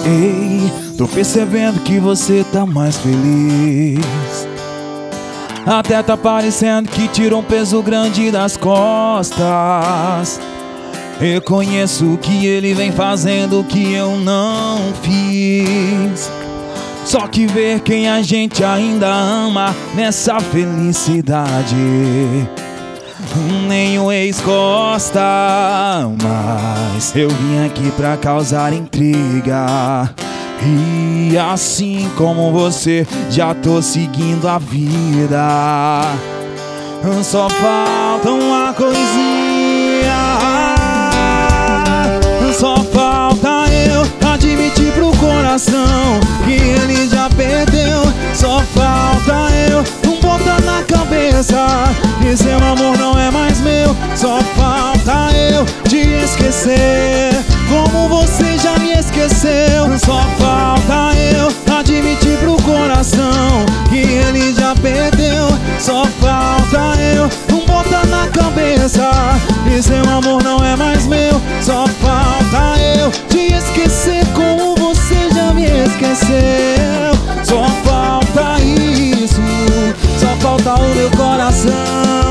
Ei, tô percebendo que você tá mais feliz. Até tá parecendo que tirou um peso grande das costas. Reconheço que ele vem fazendo o que eu não fiz. Só que ver quem a gente ainda ama nessa felicidade, nem o ex gosta. Mas eu vim aqui pra causar intriga, e assim como você, já tô seguindo a vida. Só falta uma coisinha, só falta eu admitir pro coração que ele já perdeu. Só falta eu botar na cabeça que seu amor não é mais meu. Só falta eu te esquecer como você já me esqueceu. Só falta eu admitir pro coração que ele já perdeu. Só falta eu botar na cabeça que seu amor não é mais meu. Só falta eu te esquecer como você já me esqueceu. Só falta isso, só falta o meu coração.